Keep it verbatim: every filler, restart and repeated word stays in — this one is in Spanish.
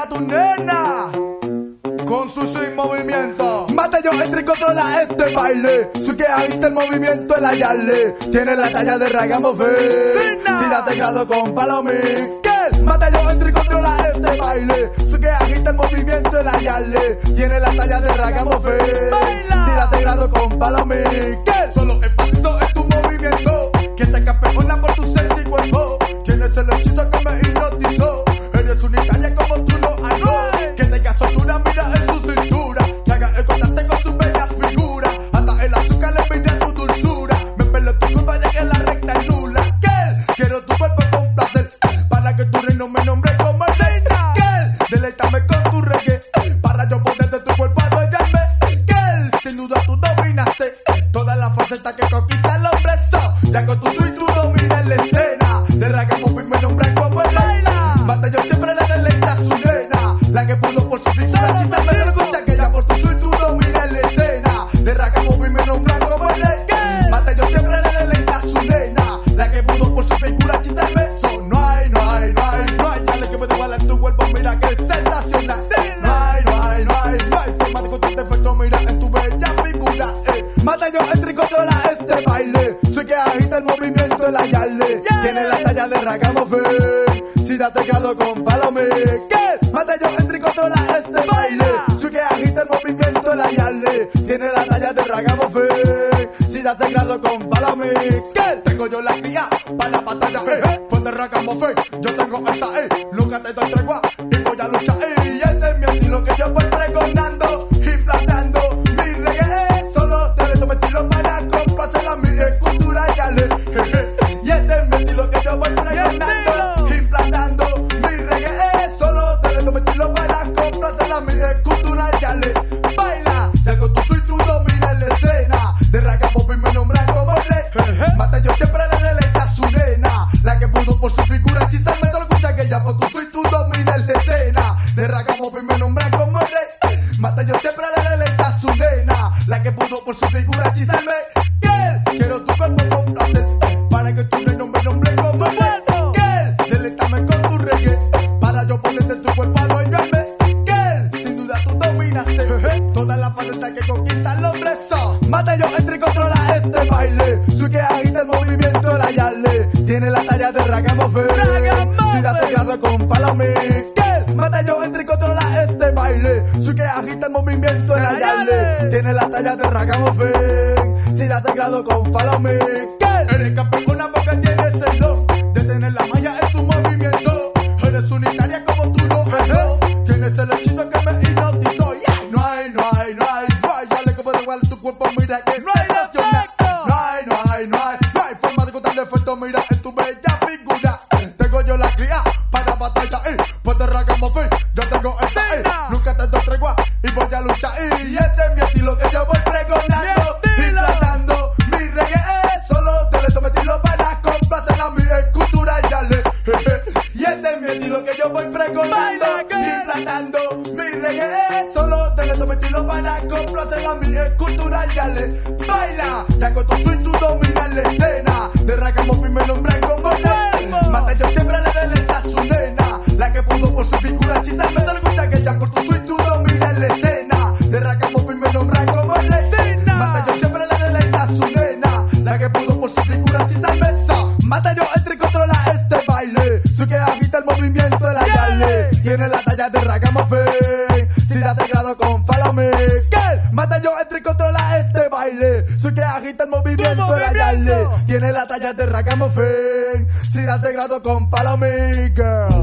a tu nena con su swing movimiento. Mate yo entro y controla este baile. Su que agita el movimiento el hallarle. Tiene la talla de ragamuffin. Si la teclado con palomín. Mate yo entro y controla este baile. Su que agita el movimiento el hallarle. Tiene la talla de ragamuffin. Si la teclado con palomín. Solo el paso es tu movimiento que te campeona por tu sexy cuerpo. Tienes el hechizo que me hipnotizó. Eres unitaria como tú no hay no. Que tenga soltura, mira en su cintura. Que haga el contacto con su bella figura. Hasta el azúcar le pide tu dulzura. Me pelo tu culpa ya que la recta es nula. Que quiero tu cuerpo con placer para que tu reino me nombre como el rey. Que deleítame con tu reggae para yo poder de tu cuerpo adueñarme. Que sin duda tú dominaste todas las facetas que conquista el hombre. So, ya con tu swing tú dominas la escena. De ragamuffin me nombran como el rey. Mate yo siempre le deleita a su nena. La que pudo por su figura chista me lo escucha que ya por tu swing tú dominas la escena. De ragamuffin me nombran como el rey. Mate yo siempre le deleita a su nena. La que pudo por su figura chista me so, no hay, no hay, no hay, no hay. Dale que puede igualar tu cuerpo, mira que es sensacional. No hay, no hay, no hay, no hay forma de contarte efecto, mira en tu bella figura. Eh. Mate yo entro y controla este baile. Soy que agita el movimiento el hallarle. Tiene la talla de ragamuffin. Si la teclado con palomín. ¿Qué? Mate yo entro y controla este baile. Soy que agita el movimiento el hallarle. Tiene la talla de ragamuffin. Si la teclado con palomín. ¿Qué? Tengo yo la cría para la batalla. Eh. Pues de ragamuffin yo tengo esa eh. Nunca te doy tregua y voy a luchar. Eh. Y ese es mi estilo que yo voy pregonando. Implantando mi reggae. Solo te reto mi estilo para complacer la mi cultura y ale. Y ese es mi estilo que yo voy pregonando. Cultural ya le baila, ya con tu swing tú dominas la escena. De ragamuffin me nombran como el rey. Mate yo siempre le deleita a su nena. La que pudo por su figura hechizarme. Te lo escucha que ya por tu swing tú dominas la escena. De ragamuffin me nombran como el rey. Mate yo siempre le deleita a su nena. La que pudo por su figura hechizarme. Que quiero tu cuerpo con placer para que tu reino me nombre como el rey. Que deleítame con tu reggae para yo ponerte tu cuerpo a doñarme. Todas las facetas que conquista el hombre so. Mate yo entro y controla este baile. Soy que agita el movimiento el hallarle. Tiene la talla de ragamuffin. Si la teclado con palomín. Mate yo entro y controla este baile. Soy que agita el movimiento el hallarle. Tiene la talla de ragamuffin. Si la teclado con palomín. Eres campeona porque tienes el don de tener la malla en tu movimiento. Eres unitaria como tú no hay no. Tienes el hechizo que me hipnotizó. No hay, no hay, no hay, no hay. Ya le puedo igual tu cuerpo, mira que es sensacional. No hay, no hay, no hay, no hay forma de contarle efecto, mira en tu bella figura. Tengo yo la cría para batalla, eh. Pues de ragamuffin, yo tengo esa, eh. Nunca te doy tregua y voy a luchar, eh. Y ese es mi estilo que yo voy pregonando. Implantando mi reggae, solo te le tomo estilo para complacer a mi cultura y ale. Y ese es mi estilo que yo voy pregonando. Implantando mi reggae, solo te le tomo estilo para complacer a mi cultura y ale. Baila, ya con tu swing tú dominas la escena. De ragamuffin me nombran como el rey. Mate yo siempre le deleita a su nena. La que pudo por su figura hechizarme. Te lo gusta que ya con tu swing tú dominas la escena. De ragamuffin me nombran como el rey. Mate yo siempre le deleita a su nena. La que pudo por su figura hechizarme. Mate yo entro y controla este baile. Soy que agita el movimiento el hallarle. Tiene la talla de ragamuffin. Si la teclado con palomín. Mate yo entro y controla este baile. Soy que agita el movimiento el hallarle. Tiene la talla de ragamuffin. Si la teclado con palomín.